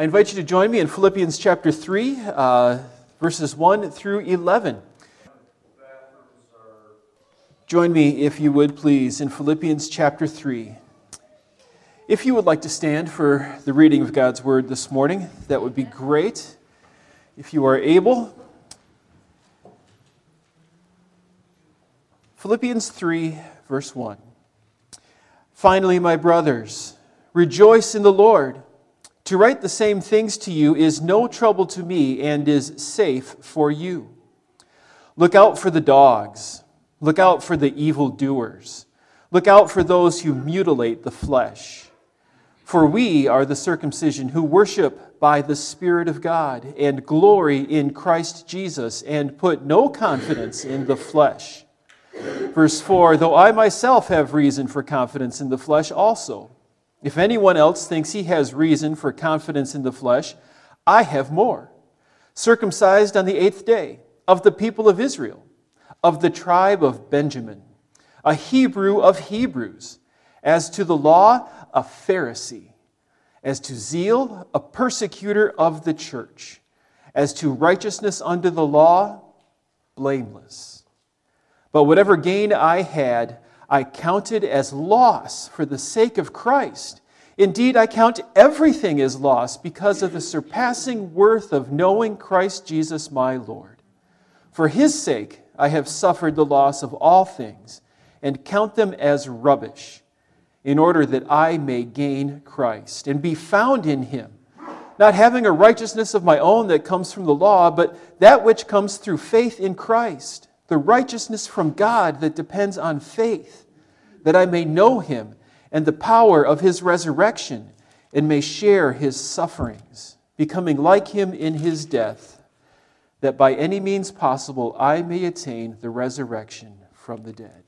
I invite you to join me in Philippians chapter 3, verses 1 through 11. Join me, if you would, please, in Philippians chapter 3. If you would like to stand for the reading of God's Word this morning, that would be great. If you are able. Philippians 3, verse 1. Finally, my brothers, rejoice in the Lord. To write the same things to you is no trouble to me and is safe for you. Look out for the dogs. Look out for the evildoers. Look out for those who mutilate the flesh. For we are the circumcision who worship by the Spirit of God and glory in Christ Jesus and put no confidence in the flesh. Verse 4, though I myself have reason for confidence in the flesh also. If anyone else thinks he has reason for confidence in the flesh, I have more. Circumcised on the 8th day, of the people of Israel, of the tribe of Benjamin, a Hebrew of Hebrews, as to the law, a Pharisee, as to zeal, a persecutor of the church, as to righteousness under the law, blameless. But whatever gain I had, I counted as loss for the sake of Christ. Indeed, I count everything as loss because of the surpassing worth of knowing Christ Jesus my Lord. For His sake, I have suffered the loss of all things and count them as rubbish, in order that I may gain Christ and be found in Him, not having a righteousness of my own that comes from the law, but that which comes through faith in Christ, the righteousness from God that depends on faith, that I may know Him and the power of His resurrection and may share His sufferings, becoming like Him in His death, that by any means possible I may attain the resurrection from the dead.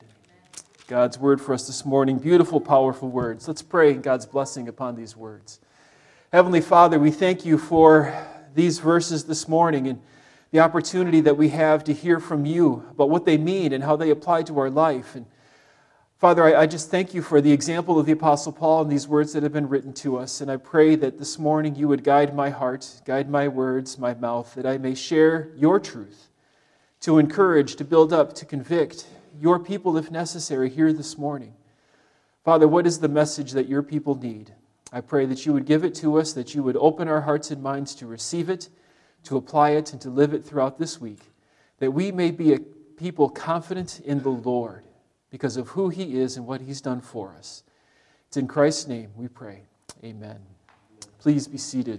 God's word for us this morning, beautiful, powerful words. Let's pray God's blessing upon these words. Heavenly Father, we thank You for these verses this morning and the opportunity that we have to hear from You about what they mean and how they apply to our life. And Father, I just thank You for the example of the Apostle Paul and these words that have been written to us. And I pray that this morning You would guide my heart, guide my words, my mouth, that I may share Your truth, to encourage, to build up, to convict Your people, if necessary, here this morning. Father, what is the message that Your people need? I pray that You would give it to us, that You would open our hearts and minds to receive it, to apply it, and to live it throughout this week, that we may be a people confident in the Lord because of who He is and what He's done for us. It's in Christ's name we pray. Amen. Please be seated.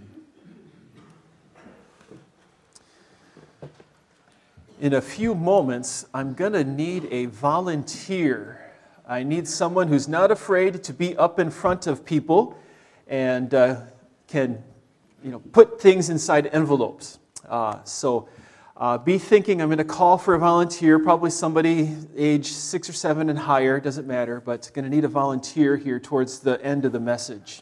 In a few moments, I'm going to need a volunteer. I need someone who's not afraid to be up in front of people and can put things inside envelopes. So be thinking, I'm going to call for a volunteer, probably somebody age 6 or 7 and higher, doesn't matter, but going to need a volunteer here towards the end of the message.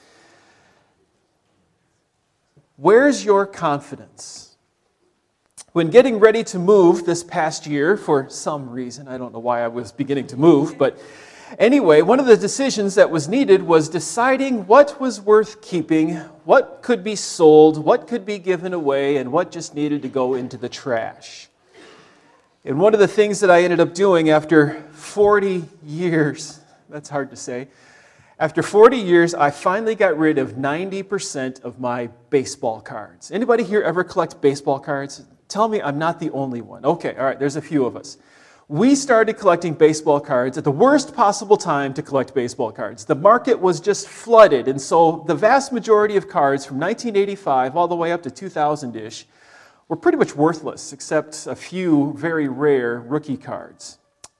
Where's your confidence? When getting ready to move this past year, for some reason, I don't know why I was beginning to move, but anyway, one of the decisions that was needed was deciding what was worth keeping, what could be sold, what could be given away, and what just needed to go into the trash. And one of the things that I ended up doing after 40 years, that's hard to say, after 40 years, I finally got rid of 90% of my baseball cards. Anybody here ever collect baseball cards? Tell me I'm not the only one. Okay, all right, there's a few of us. We started collecting baseball cards at the worst possible time to collect baseball cards. The market was just flooded, and so the vast majority of cards from 1985 all the way up to 2000-ish were pretty much worthless, except a few very rare rookie cards.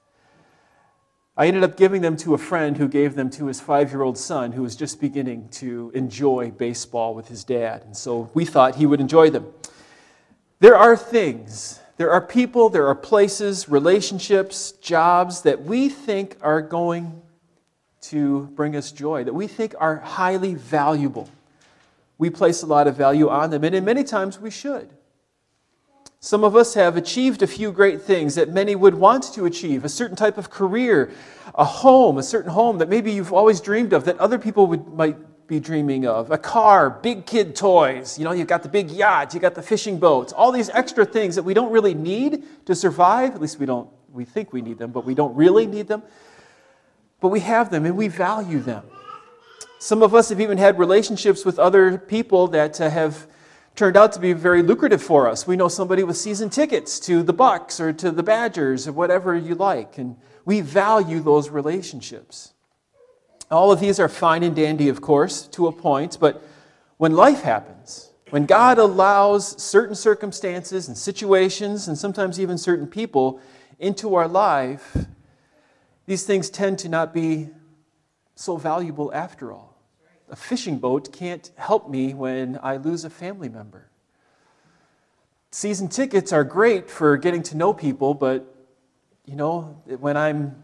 I ended up giving them to a friend who gave them to his 5-year-old son who was just beginning to enjoy baseball with his dad, and so we thought he would enjoy them. There are things, there are people, there are places, relationships, jobs that we think are going to bring us joy, that we think are highly valuable. We place a lot of value on them, and in many times we should. Some of us have achieved a few great things that many would want to achieve, a certain type of career, a home, a certain home that maybe you've always dreamed of, that other people might be dreaming of. A car, big kid toys. You've got the big yacht, you've got the fishing boats, all these extra things that we don't really need to survive. At least we think we need them, but we don't really need them. But we have them and we value them. Some of us have even had relationships with other people that have turned out to be very lucrative for us. We know somebody with season tickets to the Bucks or to the Badgers or whatever you like, and we value those relationships. All of these are fine and dandy, of course, to a point, but when life happens, when God allows certain circumstances and situations and sometimes even certain people into our life, these things tend to not be so valuable after all. A fishing boat can't help me when I lose a family member. Season tickets are great for getting to know people, but, when I'm,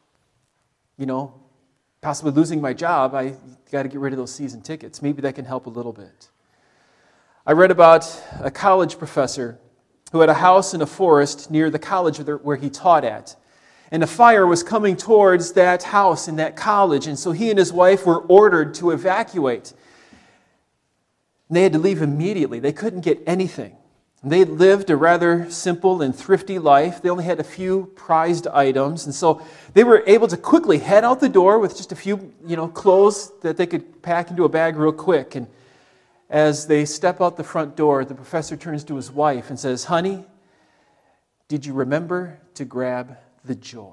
possibly losing my job, I got to get rid of those season tickets. Maybe that can help a little bit. I read about a college professor who had a house in a forest near the college where he taught at. And a fire was coming towards that house in that college. And so he and his wife were ordered to evacuate. And they had to leave immediately. They couldn't get anything. And they lived a rather simple and thrifty life. They only had a few prized items. And so they were able to quickly head out the door with just a few, clothes that they could pack into a bag real quick. And as they step out the front door, the professor turns to his wife and says, "Honey, did you remember to grab the joy?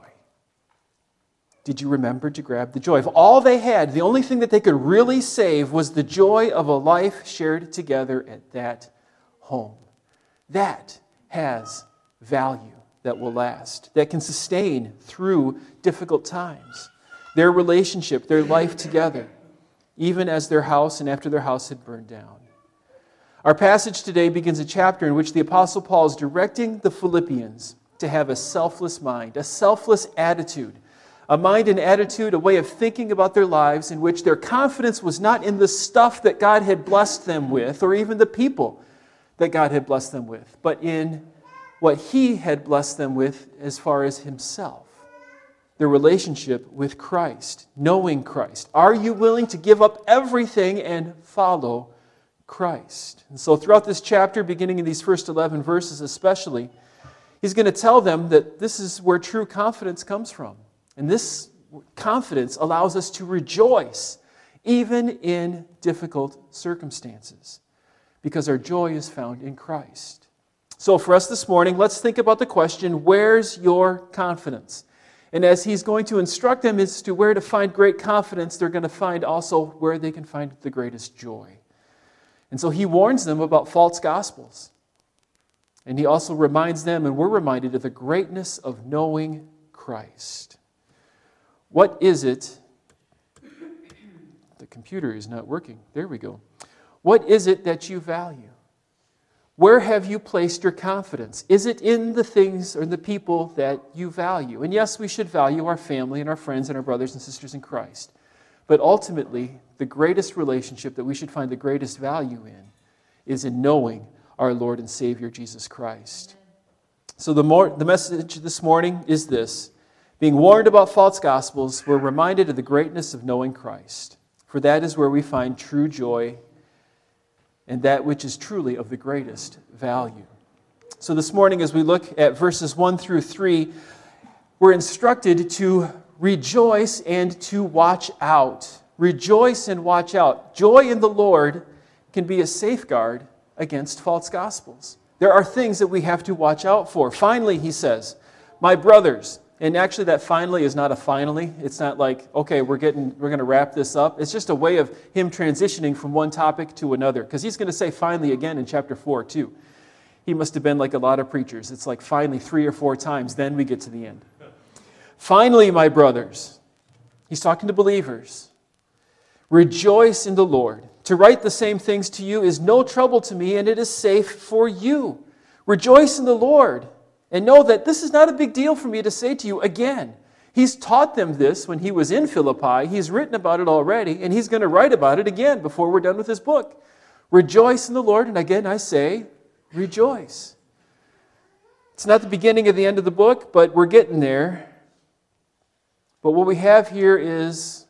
Did you remember to grab the joy?" If all they had, the only thing that they could really save was the joy of a life shared together at that home. That has value that will last, that can sustain through difficult times. Their relationship, their life together, even as their house and after their house had burned down. Our passage today begins a chapter in which the Apostle Paul is directing the Philippians to have a selfless mind, a selfless attitude, a mind and attitude, a way of thinking about their lives in which their confidence was not in the stuff that God had blessed them with or even the people that God had blessed them with, but in what He had blessed them with as far as Himself. Their relationship with Christ, knowing Christ. Are you willing to give up everything and follow Christ? And so throughout this chapter, beginning in these first 11 verses especially, he's going to tell them that this is where true confidence comes from. And this confidence allows us to rejoice even in difficult circumstances because our joy is found in Christ. So for us this morning, let's think about the question, where's your confidence? And as he's going to instruct them as to where to find great confidence, they're going to find also where they can find the greatest joy. And so he warns them about false gospels. And he also reminds them, and we're reminded of the greatness of knowing Christ. What is it? The computer is not working. There we go. What is it that you value? Where have you placed your confidence? Is it in the things or the people that you value? And yes, we should value our family and our friends and our brothers and sisters in Christ. But ultimately, the greatest relationship that we should find the greatest value in is in knowing our Lord and Savior, Jesus Christ. So the message this morning is this. Being warned about false gospels, we're reminded of the greatness of knowing Christ. For that is where we find true joy and that which is truly of the greatest value. So this morning, as we look at verses 1 through 3, we're instructed to rejoice and to watch out. Rejoice and watch out. Joy in the Lord can be a safeguard against false gospels. There are things that we have to watch out for. Finally, he says, my brothers, and actually that finally is not a finally. It's not like, okay, we're going to wrap this up. It's just a way of him transitioning from one topic to another. Because he's going to say finally again in chapter 4 too. He must have been like a lot of preachers. It's like finally 3 or 4 times, then we get to the end. Finally, my brothers, he's talking to believers. Rejoice in the Lord. To write the same things to you is no trouble to me, and it is safe for you. Rejoice in the Lord. And know that this is not a big deal for me to say to you again. He's taught them this when he was in Philippi. He's written about it already, and he's going to write about it again before we're done with his book. Rejoice in the Lord, and again I say, rejoice. It's not the beginning of the end of the book, but we're getting there. But what we have here is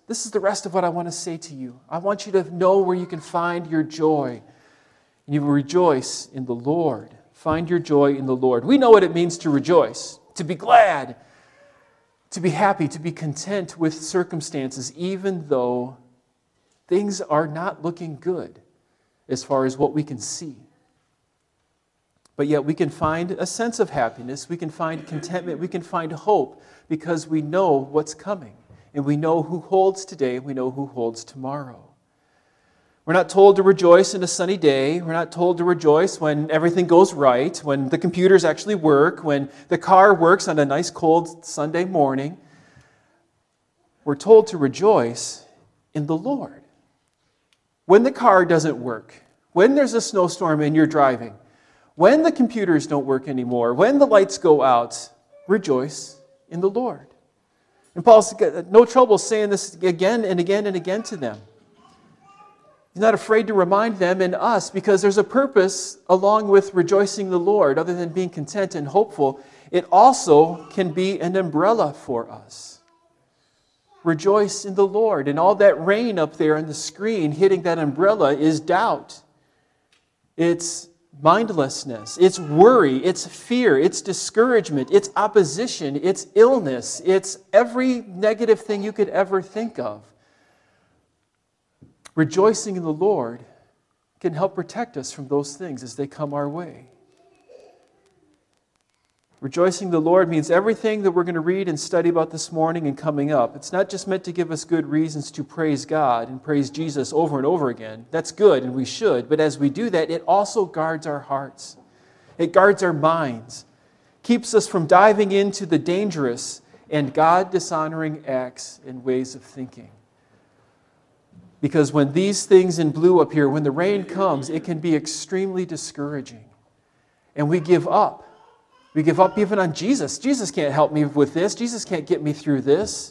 This is the rest of what I want to say to you. I want you to know where you can find your joy. And you will rejoice in the Lord. Find your joy in the Lord. We know what it means to rejoice, to be glad, to be happy, to be content with circumstances, even though things are not looking good as far as what we can see. But yet we can find a sense of happiness, we can find contentment, we can find hope because we know what's coming. And we know who holds today, we know who holds tomorrow. We're not told to rejoice in a sunny day. We're not told to rejoice when everything goes right, when the computers actually work, when the car works on a nice cold Sunday morning. We're told to rejoice in the Lord. When the car doesn't work, when there's a snowstorm and you're driving, when the computers don't work anymore, when the lights go out, rejoice in the Lord. And Paul's got no trouble saying this again and again and again to them. He's not afraid to remind them and us because there's a purpose along with rejoicing the Lord. Other than being content and hopeful, it also can be an umbrella for us. Rejoice in the Lord. And all that rain up there on the screen hitting that umbrella is doubt. It's mindlessness. It's worry. It's fear. It's discouragement. It's opposition. It's illness. It's every negative thing you could ever think of. Rejoicing in the Lord can help protect us from those things as they come our way. Rejoicing in the Lord means everything that we're going to read and study about this morning and coming up. It's not just meant to give us good reasons to praise God and praise Jesus over and over again. That's good, and we should. But as we do that, it also guards our hearts. It guards our minds. Keeps us from diving into the dangerous and God-dishonoring acts and ways of thinking. Because when these things in blue up here, when the rain comes, it can be extremely discouraging. And we give up. We give up even on Jesus. Jesus can't help me with this. Jesus can't get me through this.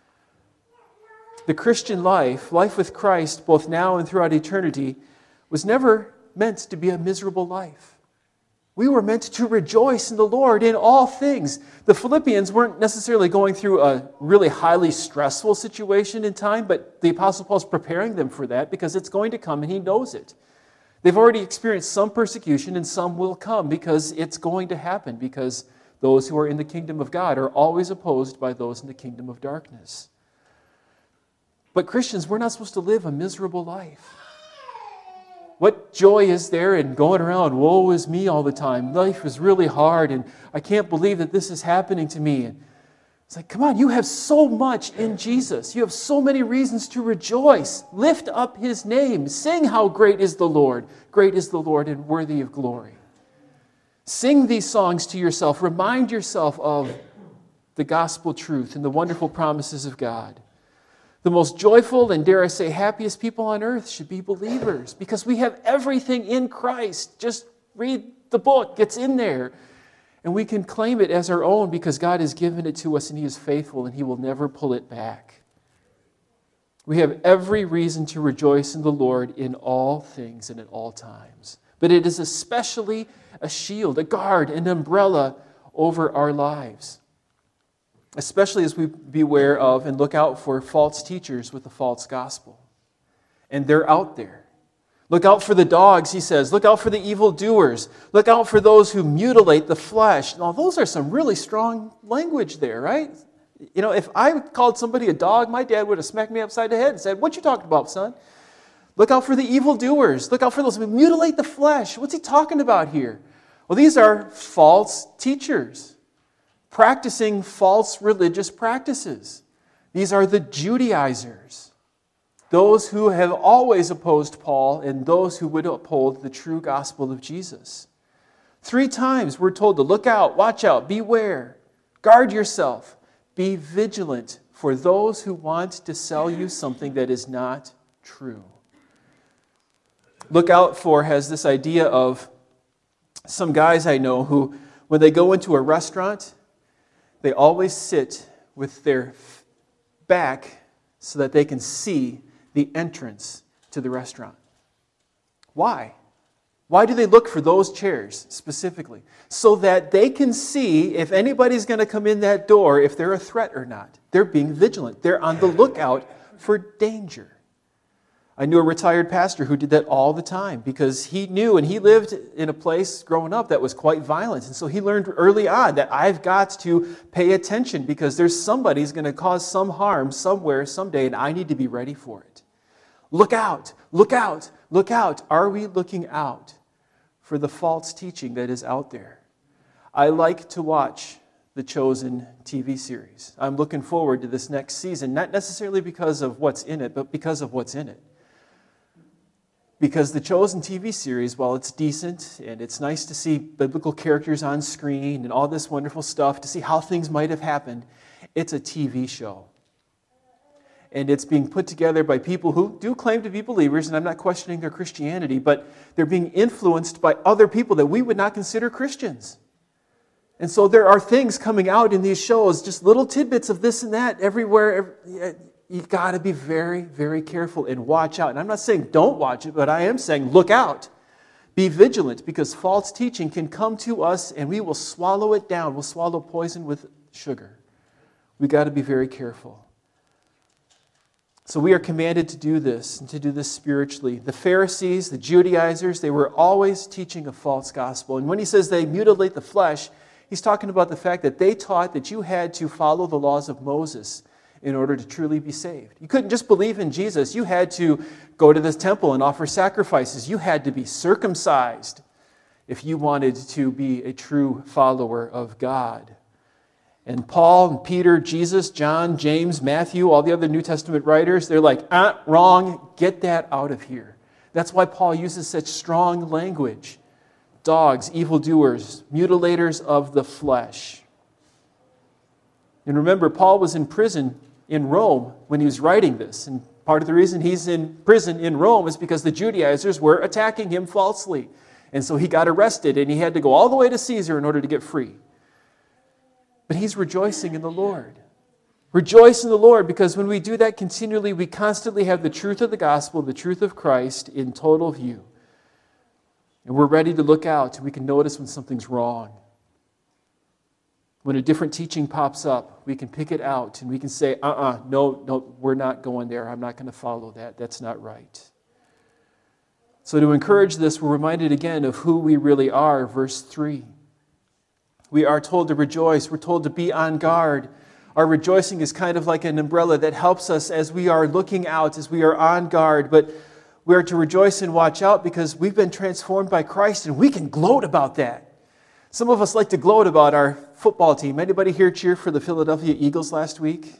The Christian life with Christ, both now and throughout eternity, was never meant to be a miserable life. We were meant to rejoice in the Lord in all things. The Philippians weren't necessarily going through a really highly stressful situation in time, but the Apostle Paul's preparing them for that because it's going to come and he knows it. They've already experienced some persecution and some will come because it's going to happen because those who are in the kingdom of God are always opposed by those in the kingdom of darkness. But Christians, we're not supposed to live a miserable life. What joy is there in going around, woe is me all the time? Life is really hard and I can't believe that this is happening to me. And it's like, come on, you have so much in Jesus. You have so many reasons to rejoice. Lift up His name. Sing how great is the Lord. Great is the Lord and worthy of glory. Sing these songs to yourself. Remind yourself of the gospel truth and the wonderful promises of God. The most joyful and, dare I say, happiest people on earth should be believers because we have everything in Christ. Just read the book. It's in there. And we can claim it as our own because God has given it to us and He is faithful and He will never pull it back. We have every reason to rejoice in the Lord in all things and at all times. But it is especially a shield, a guard, an umbrella over our lives. Especially as we beware of and look out for false teachers with a false gospel. And they're out there. Look out for the dogs, he says. Look out for the evildoers. Look out for those who mutilate the flesh. Now, those are some really strong language there, right? You know, if I called somebody a dog, my dad would have smacked me upside the head and said, "What you talking about, son?" Look out for the evildoers. Look out for those who mutilate the flesh. What's he talking about here? Well, these are false teachers practicing false religious practices. These are the Judaizers, those who have always opposed Paul and those who would uphold the true gospel of Jesus. 3 times we're told to look out, watch out, beware, guard yourself, be vigilant for those who want to sell you something that is not true. Look out for has this idea of some guys I know who, when they go into a restaurant, they always sit with their back so that they can see the entrance to the restaurant. Why? Why do they look for those chairs specifically? So that they can see if anybody's going to come in that door, if they're a threat or not. They're being vigilant. They're on the lookout for danger. I knew a retired pastor who did that all the time because he knew, and he lived in a place growing up that was quite violent. And so he learned early on that I've got to pay attention because there's somebody who's going to cause some harm somewhere, someday, and I need to be ready for it. Look out, look out, look out. Are we looking out for the false teaching that is out there? I like to watch The Chosen TV series. I'm looking forward to this next season, not necessarily because of what's in it, but because of what's in it. Because The Chosen TV series, while it's decent and it's nice to see biblical characters on screen and all this wonderful stuff, to see how things might have happened, it's a TV show. And it's being put together by people who do claim to be believers, and I'm not questioning their Christianity, but they're being influenced by other people that we would not consider Christians. And so there are things coming out in these shows, just little tidbits of this and that everywhere. You've got to be very, very careful and watch out. And I'm not saying don't watch it, but I am saying look out. Be vigilant, because false teaching can come to us and we will swallow it down. We'll swallow poison with sugar. We've got to be very careful. So we are commanded to do this, and to do this spiritually. The Pharisees, the Judaizers, they were always teaching a false gospel. And when he says they mutilate the flesh, he's talking about the fact that they taught that you had to follow the laws of Moses in order to truly be saved. You couldn't just believe in Jesus. You had to go to the temple and offer sacrifices. You had to be circumcised if you wanted to be a true follower of God. And Paul and Peter, Jesus, John, James, Matthew, all the other New Testament writers, they're like, wrong, get that out of here. That's why Paul uses such strong language. Dogs, evildoers, mutilators of the flesh. And remember, Paul was in prison in Rome when he was writing this. And part of the reason he's in prison in Rome is because the Judaizers were attacking him falsely. And so he got arrested and he had to go all the way to Caesar in order to get free. But he's rejoicing in the Lord. Rejoice in the Lord, because when we do that continually, we constantly have the truth of the gospel, the truth of Christ in total view. And we're ready to look out, and we can notice when something's wrong. When a different teaching pops up, we can pick it out and we can say, no, we're not going there. I'm not going to follow that. That's not right. So to encourage this, we're reminded again of who we really are, verse 3. We are told to rejoice. We're told to be on guard. Our rejoicing is kind of like an umbrella that helps us as we are looking out, as we are on guard. But we are to rejoice and watch out because we've been transformed by Christ, and we can gloat about that. Some of us like to gloat about our football team. Anybody here cheer for the Philadelphia Eagles last week?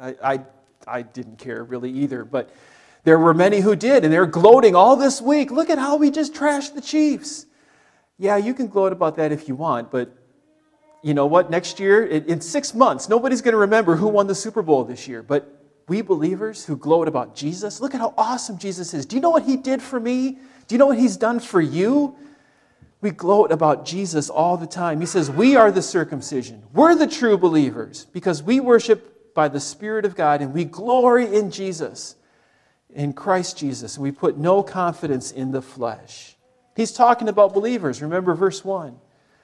I didn't care really either, but there were many who did, and they're gloating all this week. Look at how we just trashed the Chiefs. Yeah, you can gloat about that if you want, but you know what? Next year, in 6 months, nobody's going to remember who won the Super Bowl this year. But we believers who gloat about Jesus, look at how awesome Jesus is. Do you know what he did for me? Do you know what he's done for you? We gloat about Jesus all the time. He says, we are the circumcision. We're the true believers because we worship by the Spirit of God and we glory in Jesus, in Christ Jesus. And we put no confidence in the flesh. He's talking about believers. Remember verse 1.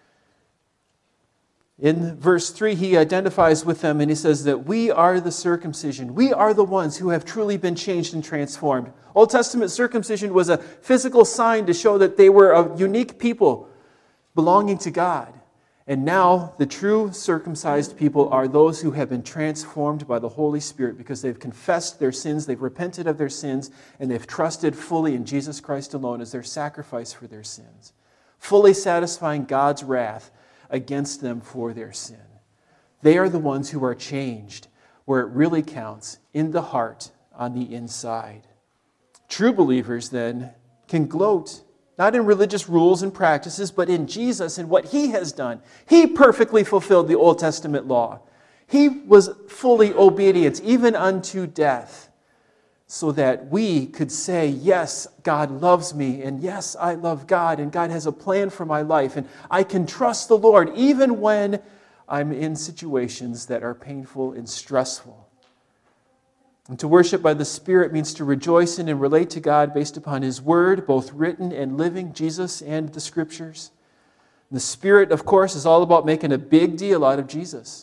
In verse 3, he identifies with them and he says that we are the circumcision. We are the ones who have truly been changed and transformed. Old Testament circumcision was a physical sign to show that they were a unique people belonging to God. And now the true circumcised people are those who have been transformed by the Holy Spirit because they've confessed their sins, they've repented of their sins, and they've trusted fully in Jesus Christ alone as their sacrifice for their sins, fully satisfying God's wrath against them for their sin. They are the ones who are changed where it really counts, in the heart, on the inside. True believers then can gloat, not in religious rules and practices, but in Jesus and what he has done. He perfectly fulfilled the Old Testament law. He was fully obedient, even unto death, so that we could say, yes, God loves me, and yes, I love God, and God has a plan for my life, and I can trust the Lord even when I'm in situations that are painful and stressful. And to worship by the Spirit means to rejoice in and relate to God based upon his word, both written and living, Jesus and the Scriptures. And the Spirit, of course, is all about making a big deal out of Jesus.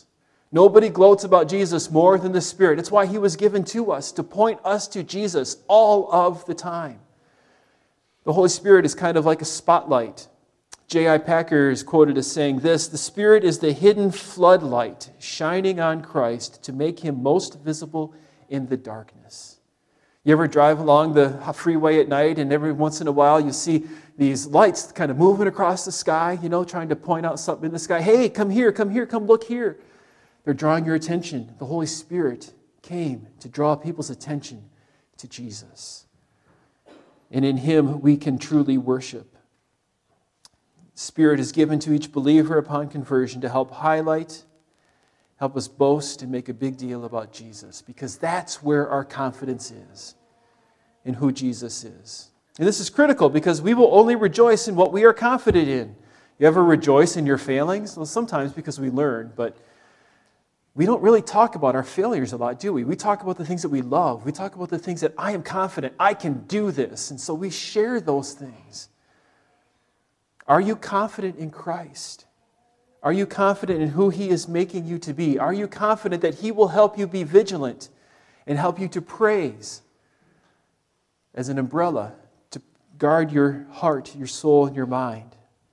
Nobody gloats about Jesus more than the Spirit. It's why He was given to us, to point us to Jesus all of the time. The Holy Spirit is kind of like a spotlight. J.I. Packer is quoted as saying this: "The Spirit is the hidden floodlight shining on Christ to make Him most visible in the darkness." You ever drive along the freeway at night, and every once in a while you see these lights kind of moving across the sky, trying to point out something in the sky. Hey, come here, come look here. They're drawing your attention. The Holy Spirit came to draw people's attention to Jesus. And in Him we can truly worship. Spirit is given to each believer upon conversion to help highlight, help us boast, and make a big deal about Jesus, because that's where our confidence is, in who Jesus is. And this is critical because we will only rejoice in what we are confident in. You ever rejoice in your failings? Well, sometimes because we learn, but we don't really talk about our failures a lot, do we? We talk about the things that we love. We talk about the things that I am confident I can do this. And so we share those things. Are you confident in Christ? Are you confident in who He is making you to be? Are you confident that He will help you be vigilant and help you to praise as an umbrella to guard your heart, your soul, and your mind?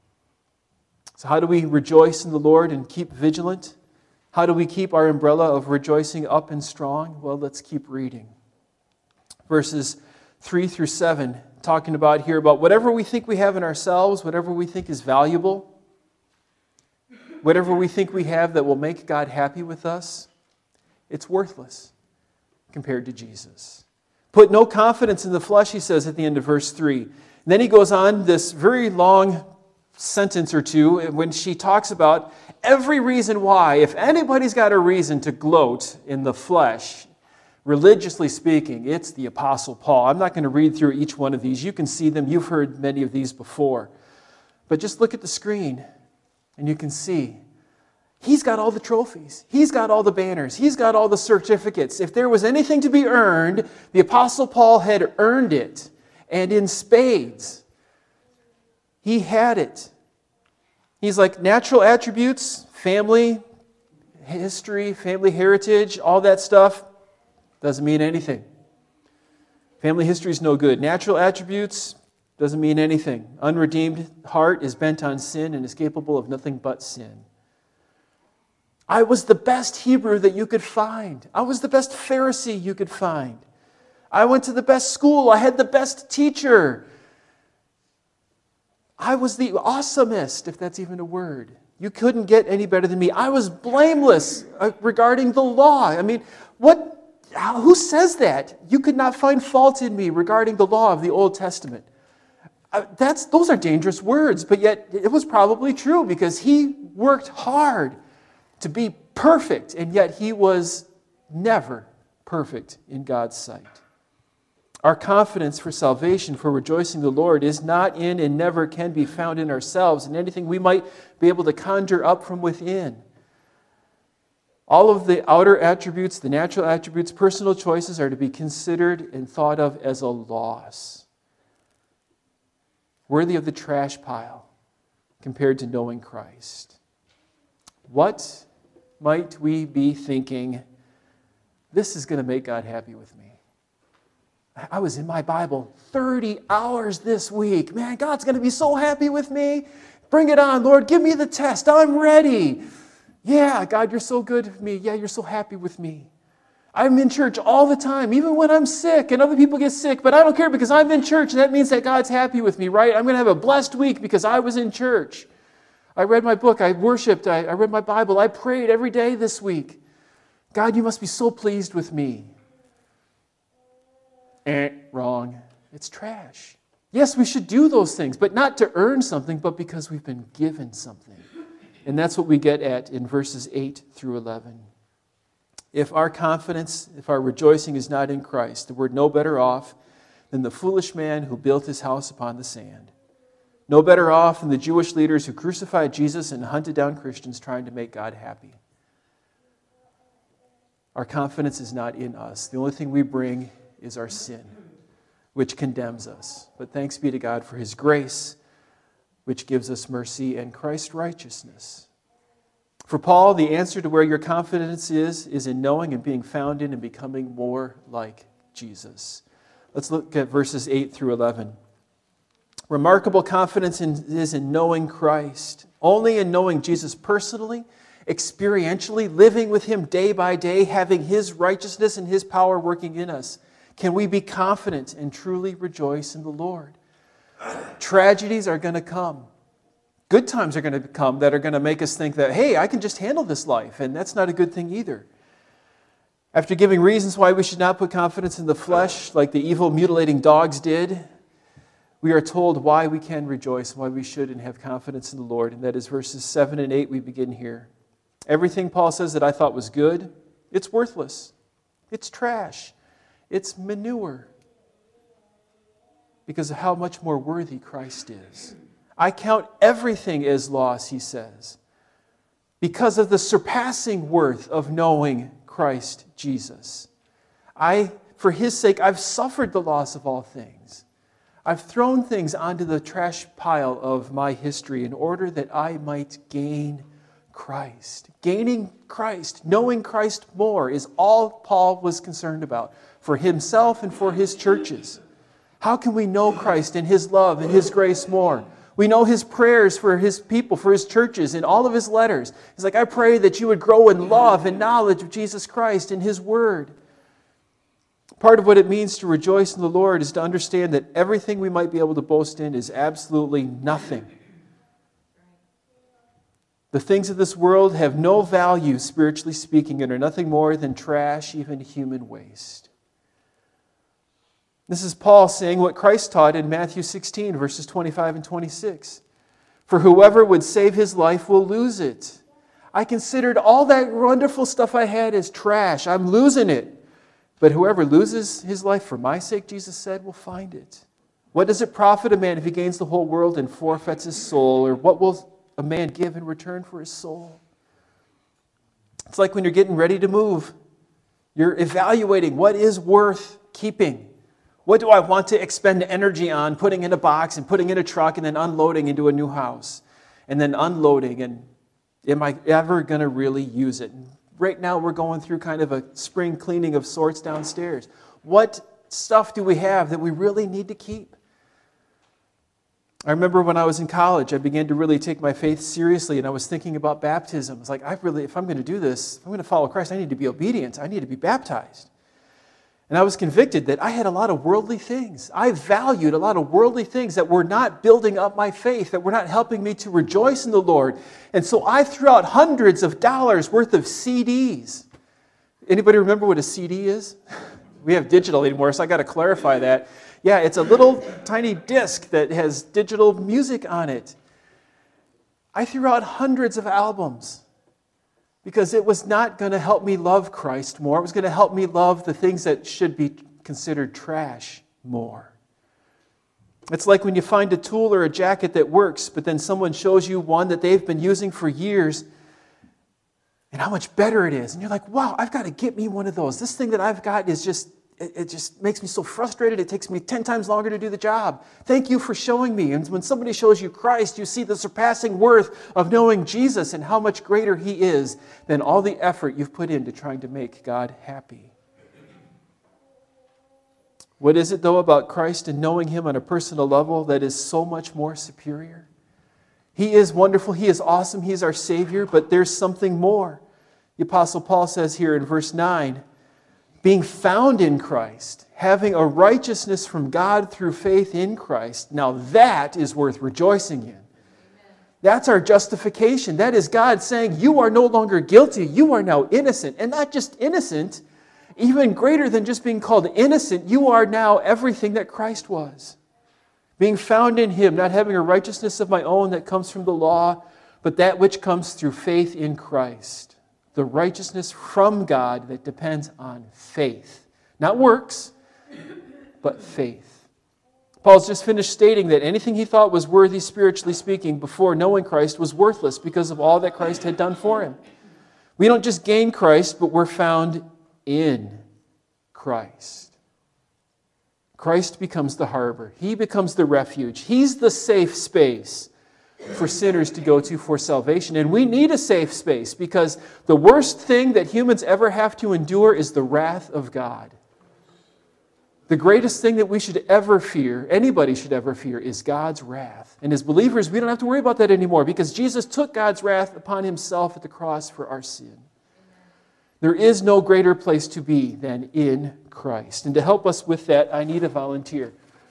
So how do we rejoice in the Lord and keep vigilant? How do we keep our umbrella of rejoicing up and strong? Well, let's keep reading. Verses 3 through 7, talking about here about whatever we think we have in ourselves, whatever we think is valuable, whatever we think we have that will make God happy with us, it's worthless compared to Jesus. Put no confidence in the flesh, he says at the end of verse 3. And then he goes on this very long sentence or two when she talks about every reason why, if anybody's got a reason to gloat in the flesh, religiously speaking, it's the Apostle Paul. I'm not going to read through each one of these. You can see them. You've heard many of these before. But just look at the screen and you can see he's got all the trophies. He's got all the banners. He's got all the certificates. If there was anything to be earned, the Apostle Paul had earned it, and in spades. He had it. He's like natural attributes, family, history, family heritage, all that stuff doesn't mean anything. Family history is no good. Natural attributes doesn't mean anything. Unredeemed heart is bent on sin and is capable of nothing but sin. I was the best Hebrew that you could find. I was the best Pharisee you could find. I went to the best school. I had the best teacher. I was the awesomest, if that's even a word. You couldn't get any better than me. I was blameless regarding the law. I mean, who says that? You could not find fault in me regarding the law of the Old Testament. Those are dangerous words, but yet it was probably true because he worked hard to be perfect, and yet he was never perfect in God's sight. Our confidence for salvation, for rejoicing the Lord, is not in and never can be found in ourselves and anything we might be able to conjure up from within. All of the outer attributes, the natural attributes, personal choices are to be considered and thought of as a loss, worthy of the trash pile compared to knowing Christ. What might we be thinking? This is going to make God happy with me. I was in my Bible 30 hours this week. Man, God's going to be so happy with me. Bring it on, Lord. Give me the test. I'm ready. Yeah, God, you're so good with me. Yeah, you're so happy with me. I'm in church all the time, even when I'm sick and other people get sick, but I don't care because I'm in church, and that means that God's happy with me, right? I'm going to have a blessed week because I was in church. I read my book. I worshiped. I read my Bible. I prayed every day this week. God, you must be so pleased with me. Wrong. It's trash. Yes, we should do those things, but not to earn something, but because we've been given something. And that's what we get at in verses 8 through 11. If our confidence, if our rejoicing is not in Christ, then we're no better off than the foolish man who built his house upon the sand. No better off than the Jewish leaders who crucified Jesus and hunted down Christians trying to make God happy. Our confidence is not in us. The only thing we bring is our sin, which condemns us. But thanks be to God for His grace, which gives us mercy, and Christ's righteousness. For Paul, the answer to where your confidence is in knowing and being found in and becoming more like Jesus. Let's look at verses 8 through 11. Remarkable confidence is in knowing Christ. Only in knowing Jesus personally, experientially, living with Him day by day, having His righteousness and His power working in us, can we be confident and truly rejoice in the Lord. Tragedies are going to come. Good times are going to come that are going to make us think that, hey, I can just handle this life, and that's not a good thing either. After giving reasons why we should not put confidence in the flesh like the evil mutilating dogs did, we are told why we can rejoice, why we should and have confidence in the Lord, and that is verses 7 and 8 we begin here. Everything Paul says that I thought was good, it's worthless. It's trash. It's manure. Because of how much more worthy Christ is. I count everything as loss, he says, because of the surpassing worth of knowing Christ Jesus. For His sake, I've suffered the loss of all things. I've thrown things onto the trash pile of my history in order that I might gain Christ. Gaining Christ, knowing Christ more is all Paul was concerned about for himself and for his churches. How can we know Christ and His love and His grace more? We know His prayers for His people, for His churches, in all of His letters. He's like, I pray that you would grow in love and knowledge of Jesus Christ and His Word. Part of what it means to rejoice in the Lord is to understand that everything we might be able to boast in is absolutely nothing. The things of this world have no value, spiritually speaking, and are nothing more than trash, even human waste. This is Paul saying what Christ taught in Matthew 16, verses 25 and 26. For whoever would save his life will lose it. I considered all that wonderful stuff I had as trash. I'm losing it. But whoever loses his life for my sake, Jesus said, will find it. What does it profit a man if he gains the whole world and forfeits his soul? Or what will a man give in return for his soul? It's like when you're getting ready to move. You're evaluating what is worth keeping. What do I want to expend energy on, putting in a box and putting in a truck and then unloading into a new house? And then unloading, and am I ever going to really use it? Right now we're going through kind of a spring cleaning of sorts downstairs. What stuff do we have that we really need to keep? I remember when I was in college, I began to really take my faith seriously, and I was thinking about baptism. It's like, if I'm going to do this, if I'm going to follow Christ, I need to be obedient. I need to be baptized. And I was convicted that I had a lot of worldly things. I valued a lot of worldly things that were not building up my faith, that were not helping me to rejoice in the Lord. And so I threw out hundreds of dollars worth of CDs. Anybody remember what a CD is? We have digital anymore, so I got to clarify that. Yeah, it's a little tiny disc that has digital music on it. I threw out hundreds of albums because it was not going to help me love Christ more. It was going to help me love the things that should be considered trash more. It's like when you find a tool or a jacket that works, but then someone shows you one that they've been using for years and how much better it is. And you're like, wow, I've got to get me one of those. This thing that I've got is just, it just makes me so frustrated. It takes me 10 times longer to do the job. Thank you for showing me. And when somebody shows you Christ, you see the surpassing worth of knowing Jesus and how much greater He is than all the effort you've put into trying to make God happy. What is it, though, about Christ and knowing Him on a personal level that is so much more superior? He is wonderful. He is awesome. He is our Savior, but there's something more. The Apostle Paul says here in verse 9, being found in Christ, having a righteousness from God through faith in Christ. Now that is worth rejoicing in. That's our justification. That is God saying, you are no longer guilty. You are now innocent. And not just innocent, even greater than just being called innocent, you are now everything that Christ was. Being found in Him, not having a righteousness of my own that comes from the law, but that which comes through faith in Christ. The righteousness from God that depends on faith. Not works, but faith. Paul's just finished stating that anything he thought was worthy, spiritually speaking, before knowing Christ was worthless because of all that Christ had done for him. We don't just gain Christ, but we're found in Christ. Christ becomes the harbor. He becomes the refuge. He's the safe space for sinners to go to for salvation. And we need a safe space because the worst thing that humans ever have to endure is the wrath of God. The greatest thing that we should ever fear, anybody should ever fear, is God's wrath. And as believers, we don't have to worry about that anymore because Jesus took God's wrath upon himself at the cross for our sin. There is no greater place to be than in Christ. And to help us with that, I need a volunteer.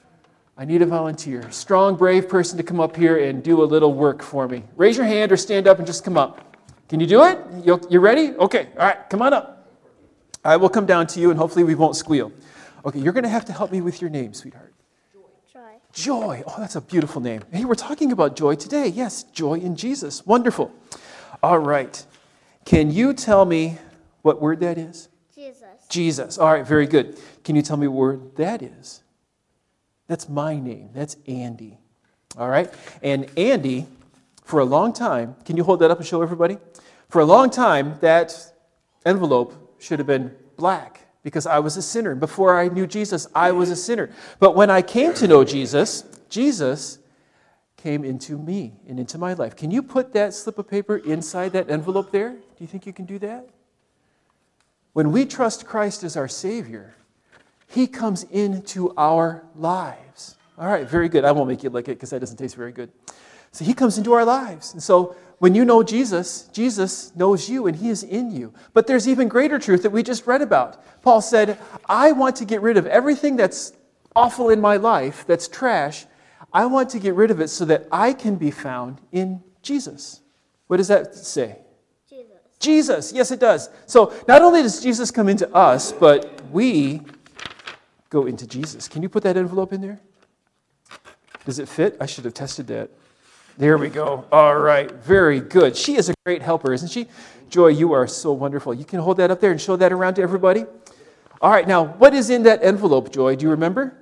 I need a volunteer. Strong, brave person to come up here and do a little work for me. Raise your hand or stand up and just come up. Can you do it? You ready? Okay. All right. Come on up. I will come down to you and hopefully we won't squeal. Okay, you're going to have to help me with your name, sweetheart. Joy. Joy. Oh, that's a beautiful name. Hey, we're talking about joy today. Yes, joy in Jesus. Wonderful. All right. Can you tell me what word that is? Jesus. Jesus. All right, very good. Can you tell me what word that is? That's my name. That's Andy. All right? And Andy, for a long time, can you hold that up and show everybody? For a long time, that envelope should have been black. Because I was a sinner. Before I knew Jesus, I was a sinner. But when I came to know Jesus, Jesus came into me and into my life. Can you put that slip of paper inside that envelope there? Do you think you can do that? When we trust Christ as our Savior, he comes into our lives. All right, very good. I won't make you lick it because that doesn't taste very good. So he comes into our lives. And so when you know Jesus, Jesus knows you and he is in you. But there's even greater truth that we just read about. Paul said, I want to get rid of everything that's awful in my life, that's trash. I want to get rid of it so that I can be found in Jesus. What does that say? Jesus. Jesus. Yes, it does. So not only does Jesus come into us, but we go into Jesus. Can you put that envelope in there? Does it fit? I should have tested that. There we go. All right. Very good. She is a great helper, isn't she? Joy, you are so wonderful. You can hold that up there and show that around to everybody. All right. Now, what is in that envelope, Joy? Do you remember?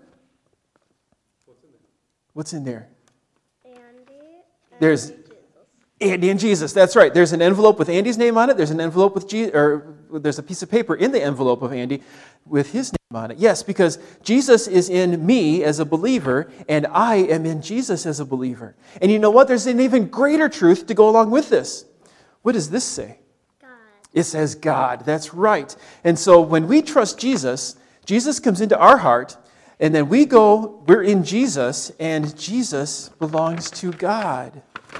What's in there? There's Jesus. Andy and Jesus. That's right. There's an envelope with Andy's name on it. There's an envelope with there's a piece of paper in the envelope of Andy with his name on it. Yes, because Jesus is in me as a believer, and I am in Jesus as a believer. And you know what? There's an even greater truth to go along with this. What does this say? God. It says God. That's right. And so when we trust Jesus, Jesus comes into our heart, and then we're in Jesus, and Jesus belongs to God.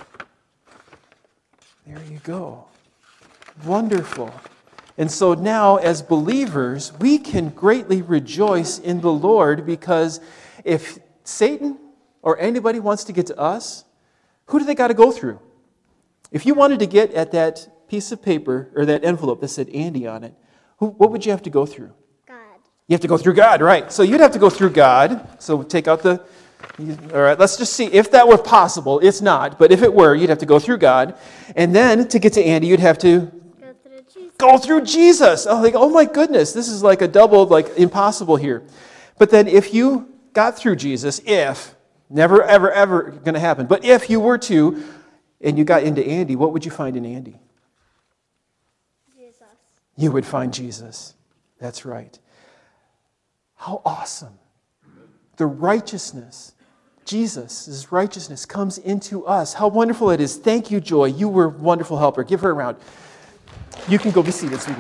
There you go. Wonderful. And so now, as believers, we can greatly rejoice in the Lord because if Satan or anybody wants to get to us, who do they got to go through? If you wanted to get at that piece of paper or that envelope that said Andy on it, what would you have to go through? God. You have to go through God, right? So you'd have to go through God. So take out the... All right, let's just see if that were possible. It's not, but if it were, you'd have to go through God. And then to get to Andy, you'd have to go through Jesus. Oh my goodness, this is like a double, impossible here. But then if you got through Jesus, never, ever, ever going to happen, but if you were to, and you got into Andy, what would you find in Andy? Jesus. You would find Jesus. That's right. How awesome. The righteousness, Jesus' righteousness comes into us. How wonderful it is. Thank you, Joy. You were a wonderful helper. Give her a round. You can go be seated, sweetie.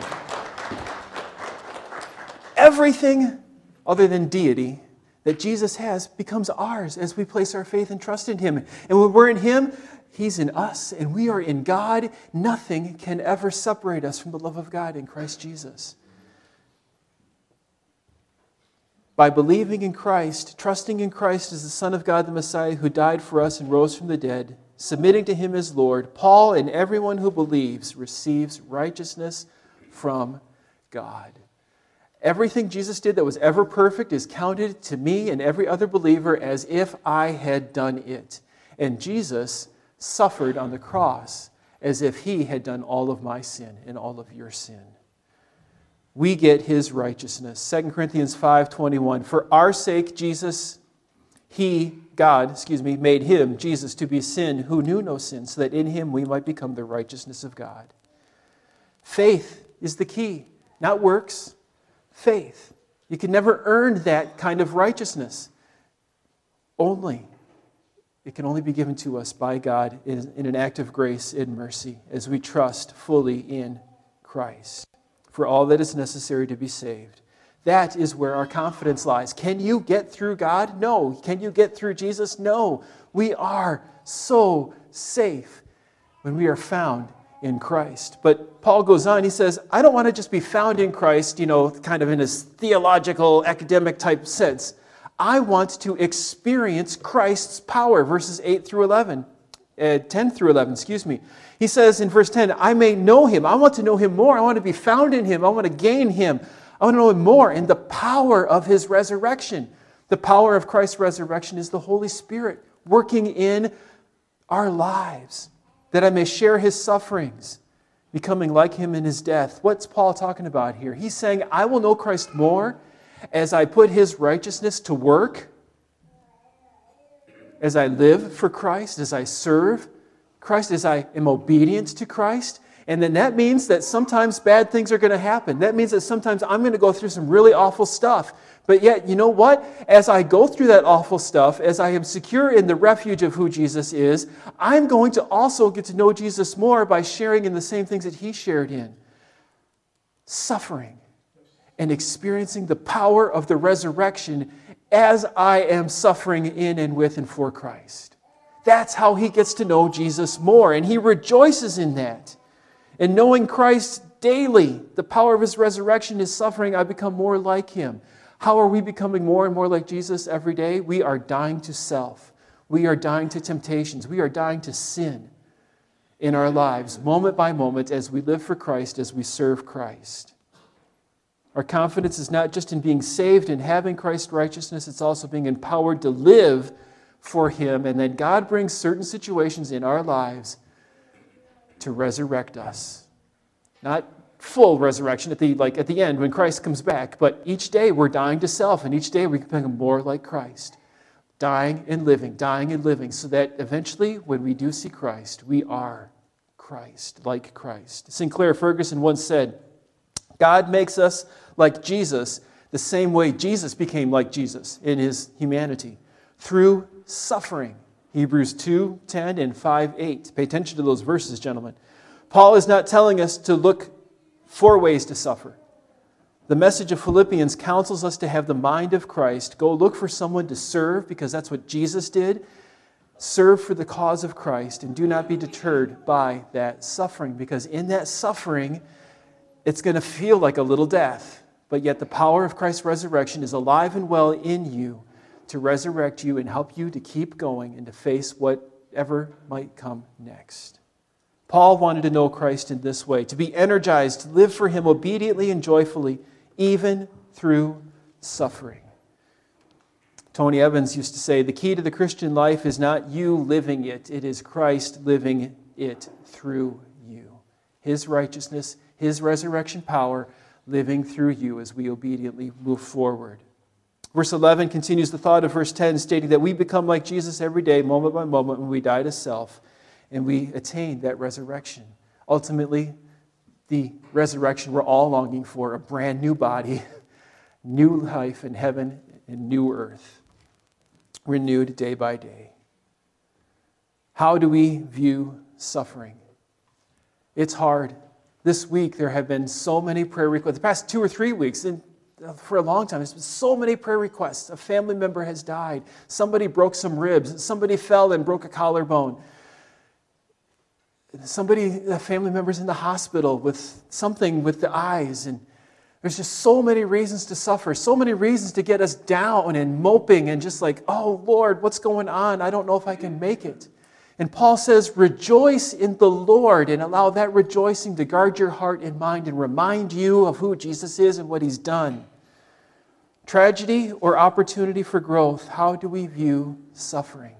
Everything other than deity that Jesus has becomes ours as we place our faith and trust in him. And when we're in him, he's in us, and we are in God. Nothing can ever separate us from the love of God in Christ Jesus. By believing in Christ, trusting in Christ as the Son of God, the Messiah, who died for us and rose from the dead, submitting to him as Lord, Paul and everyone who believes receives righteousness from God. Everything Jesus did that was ever perfect is counted to me and every other believer as if I had done it. And Jesus suffered on the cross as if he had done all of my sin and all of your sin. We get his righteousness. 2 Corinthians 5:21. For our sake, God made him, Jesus, to be sin who knew no sin, so that in him we might become the righteousness of God. Faith is the key, not works. Faith. You can never earn that kind of righteousness. Only It can only be given to us by God in an act of grace and mercy as we trust fully in Christ for all that is necessary to be saved. That is where our confidence lies. Can you get through God? No. Can you get through Jesus? No. We are so safe when we are found in Christ. But Paul goes on, he says, I don't want to just be found in Christ, kind of in his theological, academic type sense. I want to experience Christ's power, verses 10 through 11, He says in verse 10, I may know him. I want to know him more. I want to be found in him. I want to gain him. I want to know him more in the power of his resurrection. The power of Christ's resurrection is the Holy Spirit working in our lives, that I may share his sufferings, becoming like him in his death. What's Paul talking about here? He's saying, I will know Christ more as I put his righteousness to work, as I live for Christ, as I serve Christ, as I am obedient to Christ. And then that means that sometimes bad things are going to happen. That means that sometimes I'm going to go through some really awful stuff. But yet, you know what? As I go through that awful stuff, as I am secure in the refuge of who Jesus is, I'm going to also get to know Jesus more by sharing in the same things that he shared in. Suffering and experiencing the power of the resurrection as I am suffering in and with and for Christ. That's how he gets to know Jesus more, and he rejoices in that. And knowing Christ daily, the power of his resurrection, his suffering, I become more like him. How are we becoming more and more like Jesus every day? We are dying to self. We are dying to temptations. We are dying to sin in our lives, moment by moment, as we live for Christ, as we serve Christ. Our confidence is not just in being saved and having Christ's righteousness, it's also being empowered to live for him. And then God brings certain situations in our lives to resurrect us. Not full resurrection at the end when Christ comes back, but each day we're dying to self, and each day we become more like Christ. Dying and living, so that eventually when we do see Christ, we are Christ, like Christ. Sinclair Ferguson once said, God makes us like Jesus the same way Jesus became like Jesus in his humanity, through suffering. Hebrews 2:10 and 5:8. Pay attention to those verses, gentlemen. Paul is not telling us to look for ways to suffer. The message of Philippians counsels us to have the mind of Christ. Go look for someone to serve, because that's what Jesus did. Serve for the cause of Christ, and do not be deterred by that suffering, because in that suffering, it's going to feel like a little death. But yet the power of Christ's resurrection is alive and well in you to resurrect you and help you to keep going and to face whatever might come next. Paul wanted to know Christ in this way, to be energized, to live for him obediently and joyfully, even through suffering. Tony Evans used to say, the key to the Christian life is not you living it, it is Christ living it through you. His righteousness, his resurrection power living through you as we obediently move forward. Verse 11 continues the thought of verse 10, stating that we become like Jesus every day, moment by moment, when we die to self, and we attain that resurrection. Ultimately, the resurrection we're all longing for, a brand new body, new life in heaven and new earth, renewed day by day. How do we view suffering? It's hard. This week there have been so many prayer requests. The past 2 or 3 weeks, and for a long time, there's been so many prayer requests. A family member has died. Somebody broke some ribs. Somebody fell and broke a collarbone. A family member's in the hospital with something with the eyes. And there's just so many reasons to suffer, so many reasons to get us down and moping and just like, oh, Lord, what's going on? I don't know if I can make it. And Paul says, rejoice in the Lord, and allow that rejoicing to guard your heart and mind and remind you of who Jesus is and what he's done. Tragedy or opportunity for growth, how do we view suffering?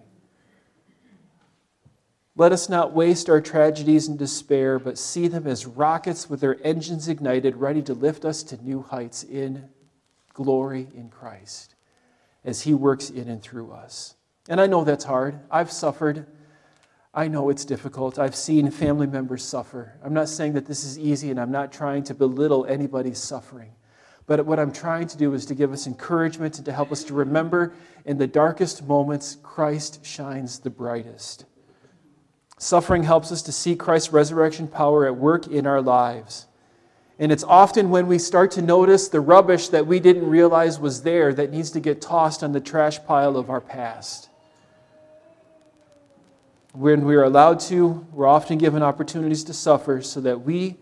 Let us not waste our tragedies in despair, but see them as rockets with their engines ignited, ready to lift us to new heights in glory in Christ, as he works in and through us. And I know that's hard. I've suffered. I know it's difficult. I've seen family members suffer. I'm not saying that this is easy, and I'm not trying to belittle anybody's suffering. But what I'm trying to do is to give us encouragement and to help us to remember in the darkest moments, Christ shines the brightest. Suffering helps us to see Christ's resurrection power at work in our lives. And it's often when we start to notice the rubbish that we didn't realize was there that needs to get tossed on the trash pile of our past. When we are allowed to, we're often given opportunities to suffer so that we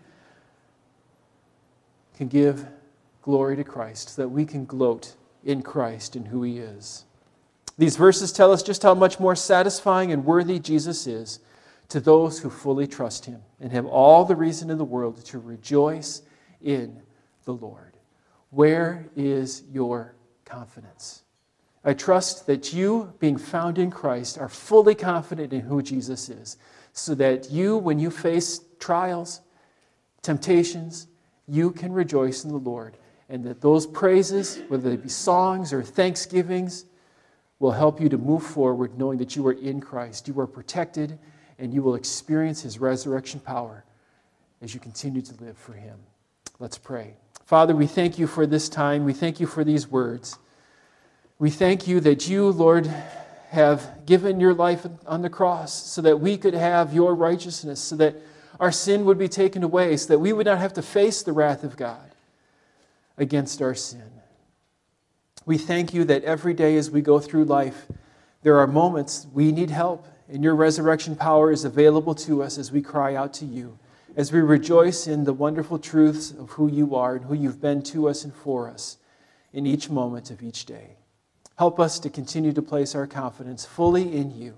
can give glory to Christ, so that we can gloat in Christ and who He is. These verses tell us just how much more satisfying and worthy Jesus is to those who fully trust Him and have all the reason in the world to rejoice in the Lord. Where is your confidence? I trust that you, being found in Christ, are fully confident in who Jesus is, so that you, when you face trials, temptations, you can rejoice in the Lord, and that those praises, whether they be songs or thanksgivings, will help you to move forward knowing that you are in Christ. You are protected, and you will experience His resurrection power as you continue to live for Him. Let's pray. Father, we thank You for this time. We thank You for these words. We thank You that You, Lord, have given Your life on the cross so that we could have Your righteousness, so that our sin would be taken away, so that we would not have to face the wrath of God against our sin. We thank You that every day as we go through life, there are moments we need help, and Your resurrection power is available to us as we cry out to You, as we rejoice in the wonderful truths of who You are and who You've been to us and for us in each moment of each day. Help us to continue to place our confidence fully in You,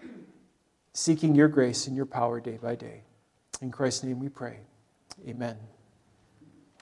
seeking Your grace and Your power day by day. In Christ's name we pray. Amen.